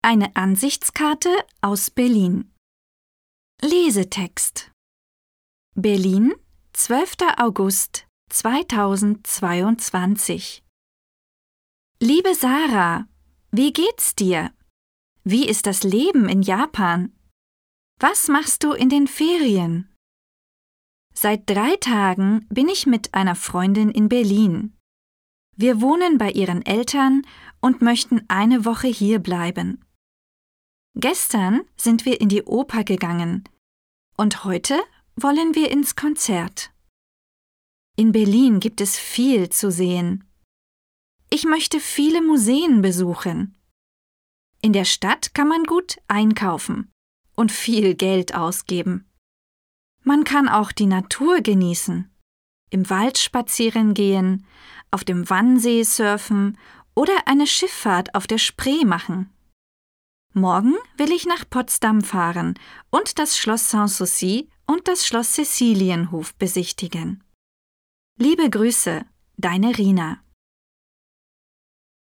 Eine Ansichtskarte aus Berlin. Lesetext. Berlin, 12. August 2022. Liebe Sarah, wie geht's dir? Wie ist das Leben in Japan? Was machst du in den Ferien? Seit 3 Tagen bin ich mit einer Freundin in Berlin. Wir wohnen bei ihren Eltern und möchten eine Woche hier bleiben. Gestern sind wir in die Oper gegangen und heute wollen wir ins Konzert. In Berlin gibt es viel zu sehen. Ich möchte viele Museen besuchen. In der Stadt kann man gut einkaufen und viel Geld ausgeben. Man kann auch die Natur genießen, im Wald spazieren gehen, auf dem Wannsee surfen oder eine Schifffahrt auf der Spree machen. Morgen will ich nach Potsdam fahren und das Schloss Sanssouci und das Schloss Cäcilienhof besichtigen. Liebe Grüße, deine Rina.